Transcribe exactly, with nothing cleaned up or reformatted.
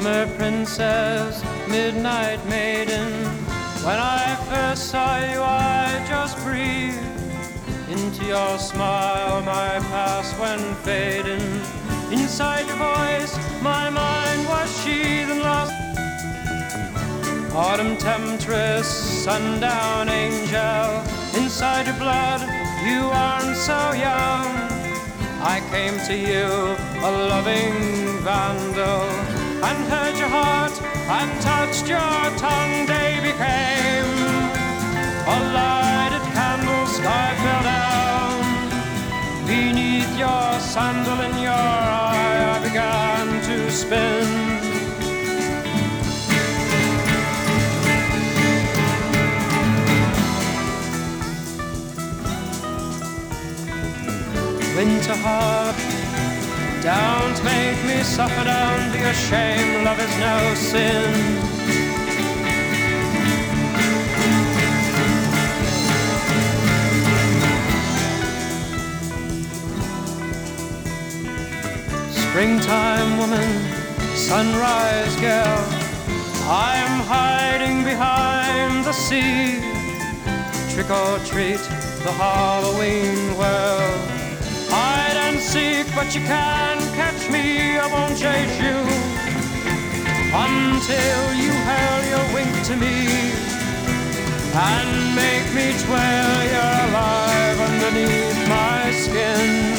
Summer princess, midnight maiden, when I first saw you I just breathed into your smile, my past went fading. Inside your voice, my mind was sheathed and lost. Autumn temptress, sundown angel, inside your blood, you aren't so young. I came to you, a loving vandal, and heard your heart and touched your tongue. Day became a lighted candle, sky fell down. Beneath your sandal in your eye, I began to spin. Winter heart, don't make me suffer, don't be ashamed, love is no sin. Springtime woman, sunrise girl, I'm hiding behind the sea. Trick or treat, the Halloween world. Hide and seek, but you can't catch me. I won't chase you until you hurl your wink to me and make me twirl you're alive underneath my skin.